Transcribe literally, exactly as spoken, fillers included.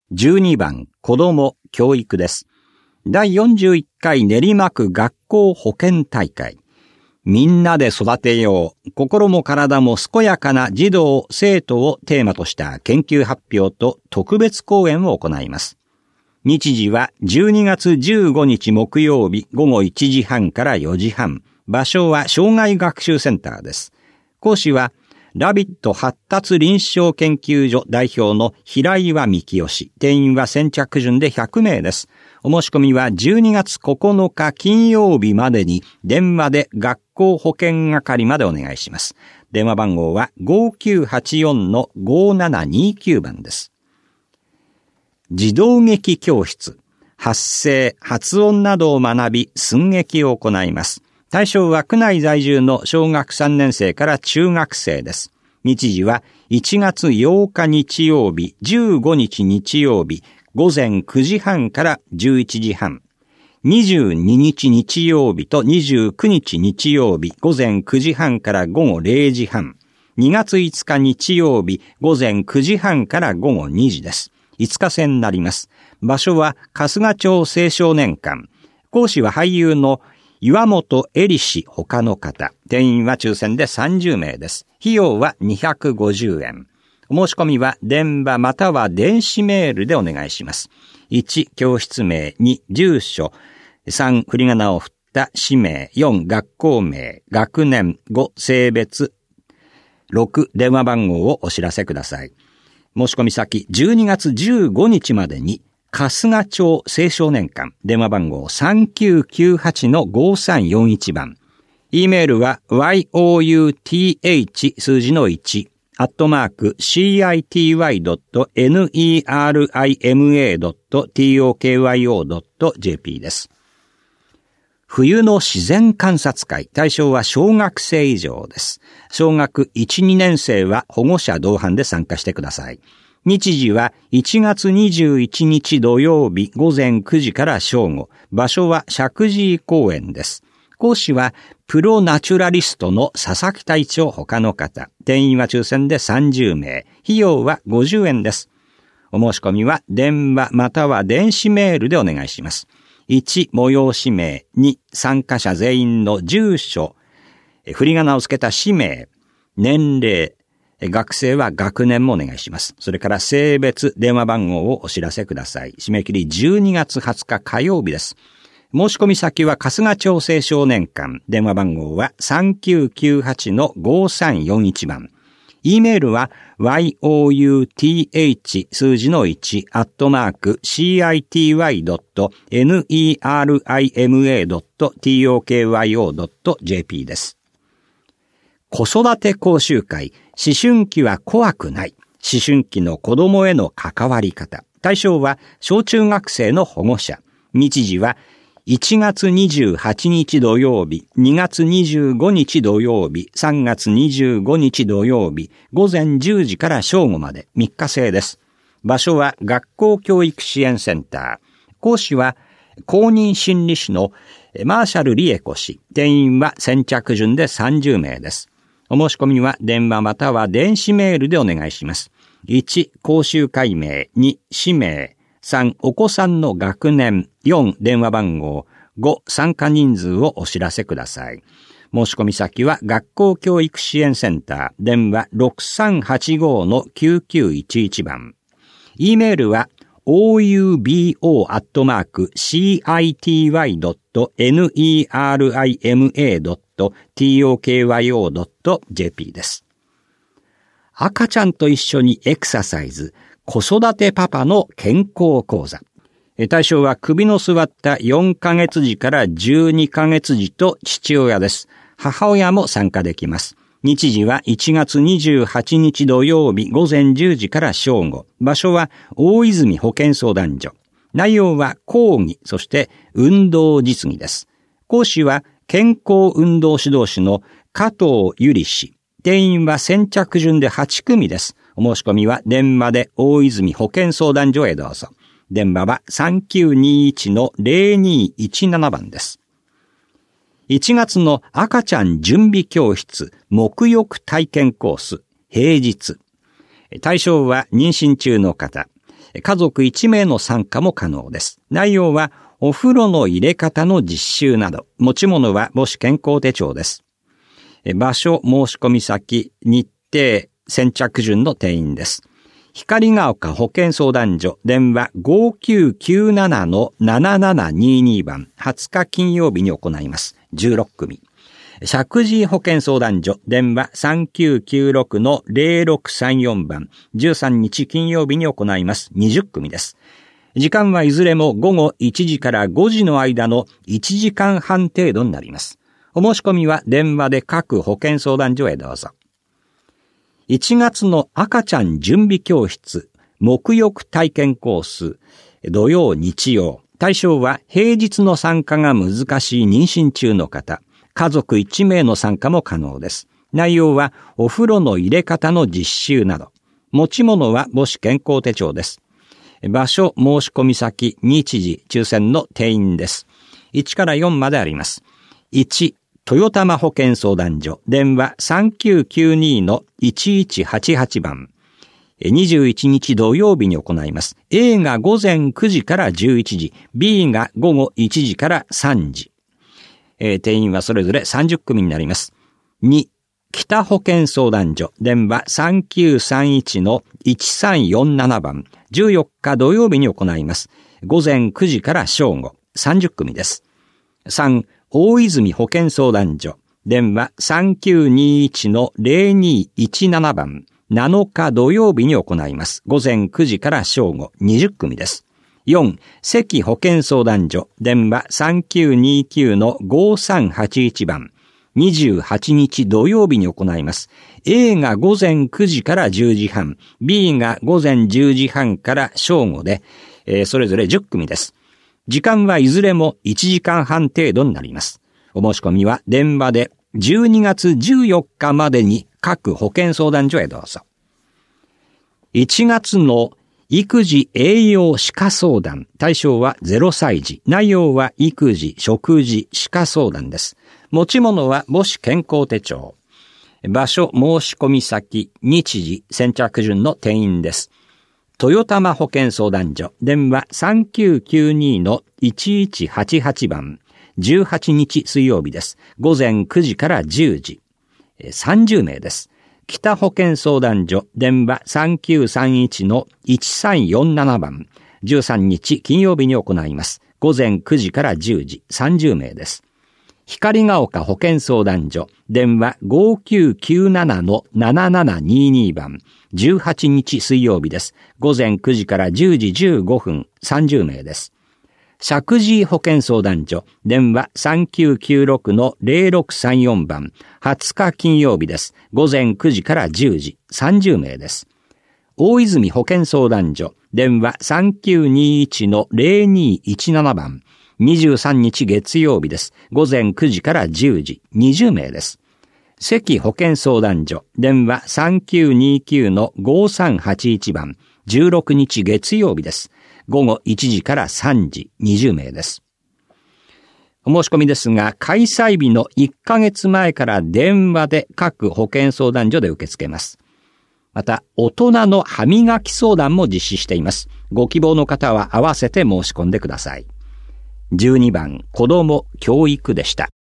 じゅうにばん子ども教育です。だいよんじゅういっかい練馬区学校保健大会。みんなで育てよう、心も体も健やかな児童生徒をテーマとした研究発表と特別講演を行います。日時はじゅうにがつじゅうごにち木曜日ごごいちじはんからよじはん。場所は障害学習センターです。講師はラビット発達臨床研究所代表の平岩幹義。定員は先着順でひゃくめいです。お申し込みはじゅうにがつここのか金曜日までに電話で学校保健係までお願いします。電話番号は ごきゅうはちよんのごななにきゅう 番です。児童劇教室、発声、発音などを学び寸劇を行います。対象は区内在住の小学さんねんせいから中学生です。日時はいちがつようか日曜日、じゅうごにち日曜日、ごぜんくじはんからじゅういちじはん。にじゅうににち日曜日とにじゅうくにち日曜日、ごぜんくじはんからごごれいじはん。にがついつか日曜日、ごぜんくじはんからごごにじです。いつかせんになります。場所は春日町青少年館。講師は俳優の岩本恵里氏他の方。定員は抽選でさんじゅうめいです。費用はにひゃくごじゅうえん。お申し込みは電話または電子メールでお願いします。いち、教室名、に、住所、さん、振り仮名を振った氏名、よん、学校名、学年、ご、性別、ろく、電話番号をお知らせください。申し込み先、じゅうにがつじゅうごにちまでに、春日町青少年館、電話番号 さんきゅうきゅうはちのごさんよんいち 番。E メールは ヨー数字のいち、アットマーク シーアイティーワイドットネルマドットトクヨードットジェーピー です。冬の自然観察会、対象は小学生以上です。小学いち、にねんせいは保護者同伴で参加してください。日時はいちがつにじゅういちにち土曜日ごぜんくじから正午。場所は石神井公園です。講師はプロナチュラリストの佐々木隊長他の方。定員は抽選でさんじゅうめい。費用はごじゅうえんです。お申し込みは電話または電子メールでお願いします。いち、催し名。に、参加者全員の住所。振り仮名をつけた氏名。年齢。学生は学年もお願いします。それから性別、電話番号をお知らせください。締め切りじゅうにがつはつか火曜日です。申し込み先は春日町青少年館。電話番号はさんきゅうきゅうはちのごさんよんいち 番。E メールは ヨー数字のいち、アットマーク シーアイティーワイドットネルマドットトクヨードットジェーピー です。子育て講習会、思春期は怖くない。思春期の子供への関わり方。対象は小中学生の保護者。日時はいちがつにじゅうはちにち土曜日、にがつにじゅうごにち土曜日、さんがつにじゅうごにち土曜日、ごぜんじゅうじから正午までみっかせいです。場所は学校教育支援センター。講師は公認心理師のマーシャル理恵子氏。定員は先着順でさんじゅうめいです。お申し込みは電話または電子メールでお願いします。いち、講習会名。に、氏名。さん、お子さんの学年。よん、電話番号。ご、参加人数をお知らせください。申し込み先は学校教育支援センター。電話ろくさんはちごのきゅうきゅういちいち 番。E メールは オーユービーオー アットマーク シーアイティーワイドットネルマドットトクヨードットジェーピー です。赤ちゃんと一緒にエクササイズ、子育てパパの健康講座。対象は首の座ったよんかげつじからじゅうにかげつじと父親です。母親も参加できます。日時はいちがつにじゅうはちにち土曜日ごぜんじゅうじから正午。場所は大泉保健相談所。内容は講義、そして運動実技です。講師は健康運動指導士の加藤ゆり氏。定員は先着順ではちくみです。お申し込みは電話で大泉保健相談所へどうぞ。電話はさんきゅうにいちのゼロにいちなな 番です。いちがつの赤ちゃん準備教室沐浴体験コース平日。対象は妊娠中の方。 家族いちめいの参加も可能です。内容はお風呂の入れ方の実習など、持ち物は母子健康手帳です。場所、申し込み先、日程、先着順の定員です。光が丘保健相談所、電話 ごきゅうきゅうななのななななにに 番、はつか金曜日に行います。じゅうろく組。石神井保健相談所、電話 さんきゅうきゅうろくのぜろろくさんよん 番、じゅうさんにち金曜日に行います。にじゅう組です。時間はいずれも午後いちじからごじの間のいちじかんはん程度になります。お申し込みは電話で各保健相談所へどうぞ。いちがつの赤ちゃん準備教室、沐浴体験コース、土曜日曜。対象は平日の参加が難しい妊娠中の方。家族いちめいの参加も可能です。内容はお風呂の入れ方の実習など。持ち物は母子健康手帳です。場所、申し込み先、日時、抽選の定員です。いちからよんまであります。いち、豊玉保健相談所、電話 さんきゅうきゅうにのいちいちはちはち 番。にじゅういちにち土曜日に行います。A が午前くじからじゅういちじ、B が午後いちじからさんじ。えー、定員はそれぞれさんじゅっ組になります。に、北保健相談所、電話 さんきゅうさんいちのいちさんよんなな 番、じゅうよっか土曜日に行います。午前くじから正午、さんじゅっ組です。さん、大泉保健相談所、電話 さんきゅうにいちのぜろにいちなな 番、なのか土曜日に行います。午前くじから正午、にじゅっ組です。よん、関保健相談所、電話 さんきゅうにきゅうのごさんはちいち 番、にじゅうはちにち土曜日に行います。A が午前くじからじゅうじはん、B が午前じゅうじはんから正午で、えー、それぞれじゅっ組です。時間はいずれもいちじかんはん程度になります。お申し込みは電話でじゅうにがつじゅうよっかまでに各保健相談所へどうぞ。いちがつの育児栄養歯科相談、対象はゼロさい児、内容は育児、食事、歯科相談です。持ち物は母子健康手帳。場所、申し込み先、日時、先着順の定員です。豊玉保健相談所、電話 さんきゅうきゅうにのいちいちはちはち 番、じゅうはちにち水曜日です。午前くじからじゅうじ。さんじゅう名です。北保健相談所、電話 さんきゅうさんいちのいちさんよんなな 番、じゅうさんにち金曜日に行います。午前くじからじゅうじ、さんじゅう名です。光が丘保健相談所、電話 ごきゅうきゅうななのななななにに 番、じゅうはちにち水曜日です。午前くじからじゅうじじゅうごふん、さんじゅう名です。石神井保健相談所、電話 さんきゅうきゅうろくのぜろろくさんよん 番、はつか金曜日です。午前くじからじゅうじ、さんじゅう名です。大泉保健相談所、電話 さんきゅうにいちのぜろにいちなな 番、にじゅうさんにち月曜日です。午前くじからじゅうじ、にじゅう名です。関保健相談所、電話 さんきゅうにきゅうのごさんはちいち 番、じゅうろくにち月曜日です。午後いちじからさんじ、にじゅう名です。お申し込みですが、開催日のいっかげつまえから電話で各保健相談所で受け付けます。また、大人の歯磨き相談も実施しています。ご希望の方は合わせて申し込んでください。じゅうにばん、子ども教育でした。